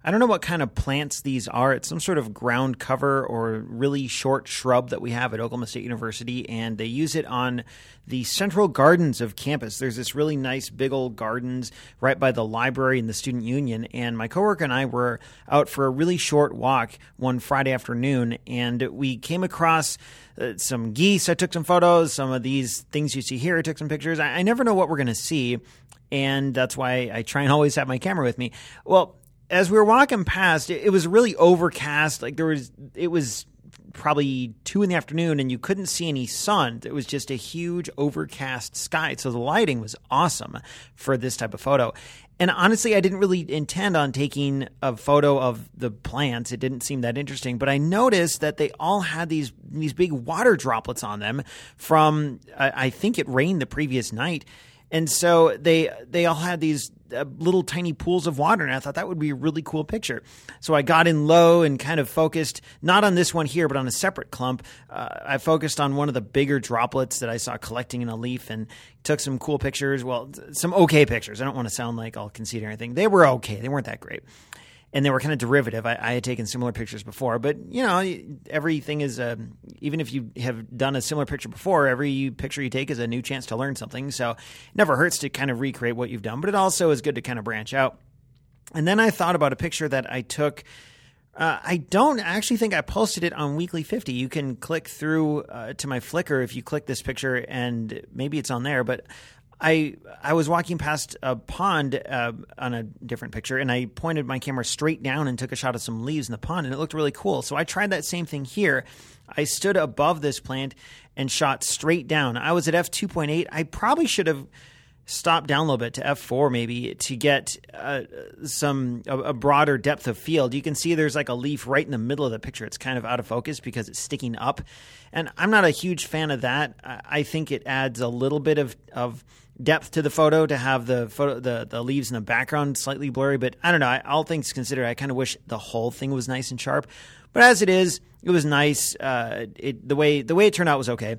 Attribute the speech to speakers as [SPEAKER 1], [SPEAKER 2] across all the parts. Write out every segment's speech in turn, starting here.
[SPEAKER 1] I don't know what kind of plants these are. It's some sort of ground cover or really short shrub that we have at Oklahoma State University, and they use it on the central gardens of campus. There's this really nice big old gardens right by the library and the student union, and my coworker and I were out for a really short walk one Friday afternoon, and we came across some geese. I took some photos. Some of these things you see here, I took some pictures. I never know what we're going to see, and that's why I try and always have my camera with me. Well, as we were walking past, it was really overcast. It was probably 2 p.m, and you couldn't see any sun. It was just a huge overcast sky. So the lighting was awesome for this type of photo. And honestly, I didn't really intend on taking a photo of the plants. It didn't seem that interesting. But I noticed that they all had these big water droplets on them from, I think it rained the previous night. And so they all had these little tiny pools of water, and I thought that would be a really cool picture. So I got in low and kind of focused, not on this one here, but on a separate clump. I focused on one of the bigger droplets that I saw collecting in a leaf and took some cool pictures. Well, some okay pictures. I don't want to sound like all conceited or anything. They were okay. They weren't that great. And they were kind of derivative. I had taken similar pictures before, but everything is, even if you have done a similar picture before, every picture you take is a new chance to learn something. So it never hurts to kind of recreate what you've done, but it also is good to kind of branch out. And then I thought about a picture that I took. I don't actually think I posted it on Weekly 50. You can click through to my Flickr if you click this picture, and maybe it's on there, but I was walking past a pond on a different picture, and I pointed my camera straight down and took a shot of some leaves in the pond, and it looked really cool. So I tried that same thing here. I stood above this plant and shot straight down. I was at f2.8. I probably should have stopped down a little bit to f4 maybe to get a broader depth of field. You can see there's like a leaf right in the middle of the picture. It's kind of out of focus because it's sticking up, and I'm not a huge fan of that. I think it adds a little bit of depth to the photo to have the leaves in the background slightly blurry, but I don't know. All things considered, I kind of wish the whole thing was nice and sharp. But as it is, it was nice. The way it turned out was okay.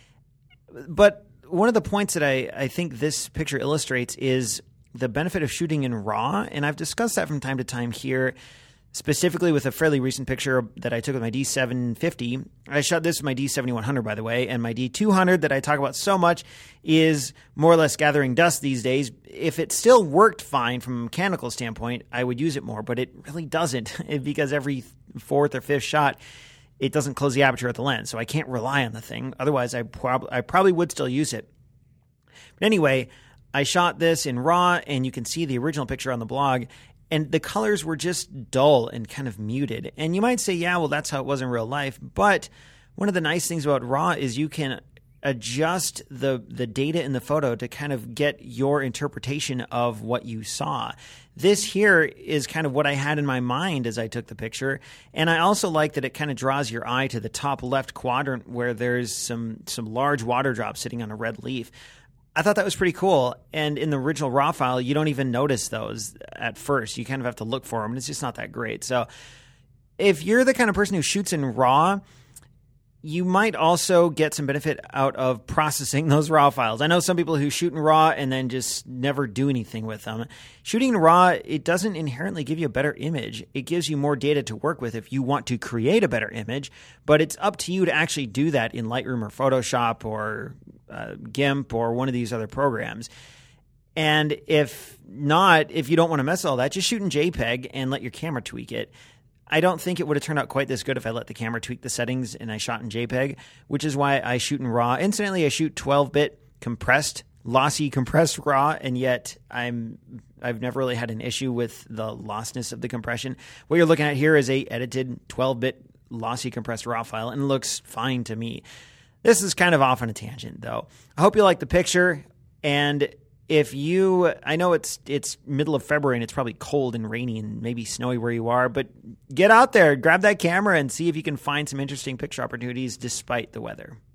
[SPEAKER 1] But one of the points that I think this picture illustrates is the benefit of shooting in RAW, and I've discussed that from time to time here, specifically with a fairly recent picture that I took with my D750. I shot this with my D7100, by the way, and my D200 that I talk about so much is more or less gathering dust these days. If it still worked fine from a mechanical standpoint, I would use it more, but it really doesn't because every fourth or fifth shot, it doesn't close the aperture at the lens, so I can't rely on the thing. Otherwise, I probably would still use it. But anyway, I shot this in RAW, and you can see the original picture on the blog, and the colors were just dull and kind of muted. And you might say, yeah, well, that's how it was in real life. But one of the nice things about RAW is you can adjust the data in the photo to kind of get your interpretation of what you saw. This here is kind of what I had in my mind as I took the picture. And I also like that it kind of draws your eye to the top left quadrant where there's some large water drops sitting on a red leaf. I thought that was pretty cool. And in the original RAW file, you don't even notice those at first. You kind of have to look for them, and it's just not that great. So if you're the kind of person who shoots in RAW, you might also get some benefit out of processing those RAW files. I know some people who shoot in RAW and then just never do anything with them. Shooting in RAW, it doesn't inherently give you a better image. It gives you more data to work with if you want to create a better image, but it's up to you to actually do that in Lightroom or Photoshop or GIMP or one of these other programs. And if not, if you don't want to mess with all that, just shoot in JPEG and let your camera tweak it. I don't think it would have turned out quite this good if I let the camera tweak the settings and I shot in JPEG, which is why I shoot in RAW. Incidentally, I shoot 12-bit compressed, lossy compressed RAW, and yet I've never really had an issue with the lostness of the compression. What you're looking at here is a edited 12-bit lossy compressed RAW file, and it looks fine to me. This is kind of off on a tangent, though. I hope you like the picture, and I know it's middle of February and it's probably cold and rainy and maybe snowy where you are, but get out there, grab that camera and see if you can find some interesting picture opportunities despite the weather.